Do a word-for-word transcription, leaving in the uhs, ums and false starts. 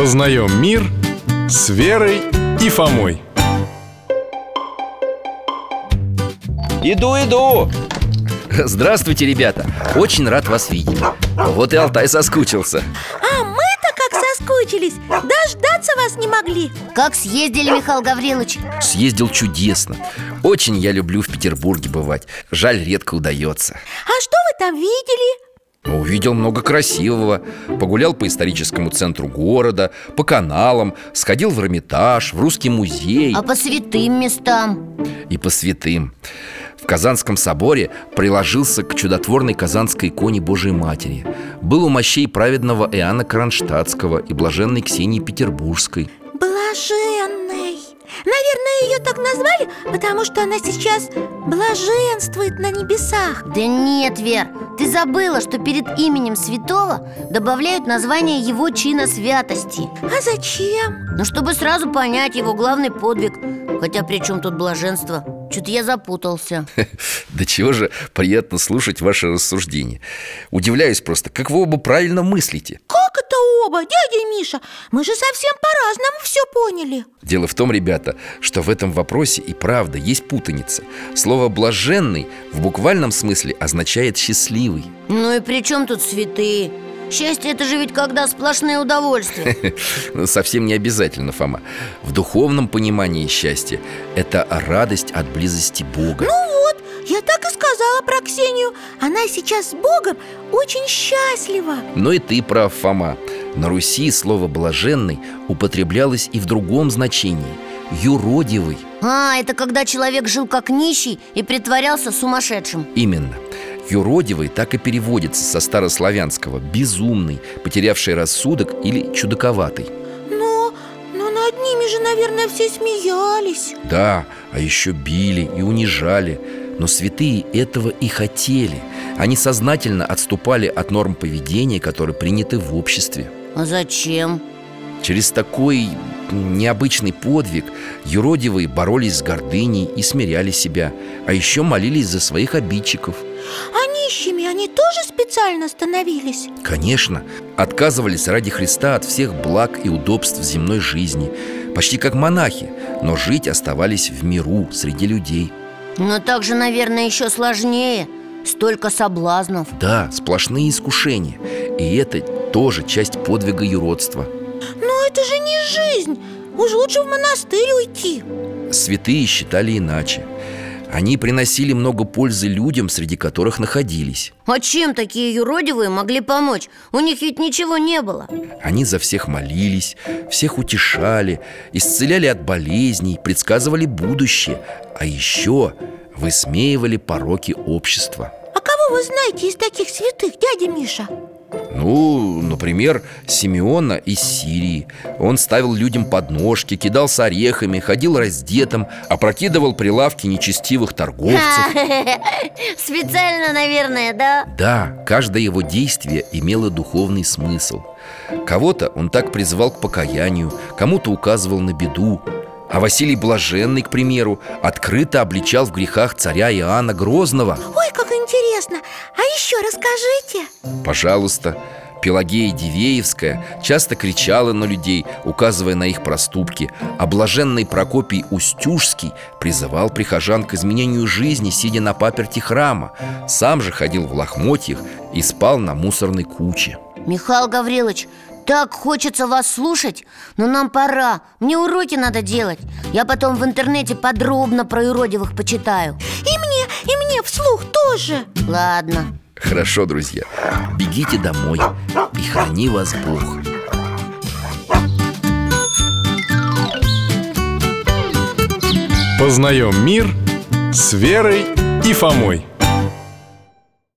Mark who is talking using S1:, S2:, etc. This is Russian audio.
S1: Познаем мир с Верой и Фомой.
S2: Иду, иду!
S3: Здравствуйте, ребята! Очень рад вас видеть. Вот и Алтай соскучился.
S4: А мы-то как соскучились! Дождаться вас не могли.
S5: Как съездили, Михаил Гаврилович?
S3: Съездил чудесно. Очень я люблю в Петербурге бывать. Жаль, редко удается.
S4: А что вы там видели?
S3: Увидел много красивого. Погулял по историческому центру города, по каналам, сходил в Эрмитаж, в Русский музей.
S5: А по святым местам?
S3: И по святым. В Казанском соборе приложился к чудотворной казанской иконе Божией Матери. Был у мощей праведного Иоанна Кронштадтского и блаженной Ксении Петербургской.
S4: Блаженной. Наверное, ее так назвали, потому что она сейчас блаженствует на небесах.
S5: Да нет, Вер, ты забыла, что перед именем святого добавляют название его чина святости.
S4: А зачем?
S5: Ну, чтобы сразу понять его главный подвиг. Хотя при чем тут блаженство? Что-то я запутался.
S3: Да чего же приятно слушать ваши рассуждения. Удивляюсь просто, как вы оба правильно мыслите.
S4: Как это оба, дядя Миша? Мы же совсем по-разному все поняли.
S3: Дело в том, ребята, что в этом вопросе и правда есть путаница. Слово «блаженный» в буквальном смысле означает «счастливый».
S5: Ну и при чем тут святые? Счастье – это же ведь когда сплошное удовольствие.
S3: Совсем не обязательно, Фома. В духовном понимании счастья – это радость от близости Бога.
S4: Ну вот, я так и сказала про Ксению. Она сейчас с Богом очень счастлива.
S3: Но и ты прав, Фома. На Руси слово «блаженный» употреблялось и в другом значении – юродивый.
S5: А, это когда человек жил как нищий и притворялся сумасшедшим.
S3: Именно. Юродивый так и переводится со старославянского «безумный», потерявший рассудок или чудаковатый.
S4: Но, но над ними же, наверное, все смеялись.
S3: Да, а еще били и унижали. Но святые этого и хотели. Они сознательно отступали от норм поведения, которые приняты в обществе.
S5: А зачем?
S3: Через такой необычный подвиг юродивые боролись с гордыней и смиряли себя. А еще молились за своих обидчиков.
S4: А нищими они тоже специально становились?
S3: Конечно, отказывались ради Христа от всех благ и удобств земной жизни. Почти как монахи, но жить оставались в миру, среди людей.
S5: Но так же, наверное, еще сложнее. Столько соблазнов.
S3: Да, сплошные искушения. И это тоже часть подвига юродства.
S4: Но это же не жизнь. Уж лучше в монастырь уйти.
S3: Святые считали иначе. Они приносили много пользы людям, среди которых находились.
S5: А чем такие юродивые могли помочь? У них ведь ничего не было.
S3: Они за всех молились, всех утешали, исцеляли от болезней, предсказывали будущее. А еще высмеивали пороки общества.
S4: А кого вы знаете из таких святых, дядя Миша?
S3: Ну, например, Симеона из Сирии. Он ставил людям подножки, кидался орехами, ходил раздетым, опрокидывал прилавки нечестивых торговцев.
S5: Специально, наверное, да?
S3: Да, каждое его действие имело духовный смысл. Кого-то он так призывал к покаянию, кому-то указывал на беду. А Василий Блаженный, к примеру, открыто обличал в грехах царя Иоанна Грозного.
S4: Ой, как интересно! А еще расскажите.
S3: Пожалуйста. Пелагея Дивеевская часто кричала на людей, указывая на их проступки. А блаженный Прокопий Устюжский призывал прихожан к изменению жизни, сидя на паперти храма. Сам же ходил в лохмотьях и спал на мусорной куче.
S5: Михаил Гаврилович, так хочется вас слушать, но нам пора. Мне уроки надо делать. Я потом в интернете подробно про юродивых почитаю.
S4: И мне, и мне вслух тоже.
S5: Ладно.
S3: Хорошо, друзья, бегите домой, и храни вас Бог.
S1: Познаем мир с Верой и Фомой.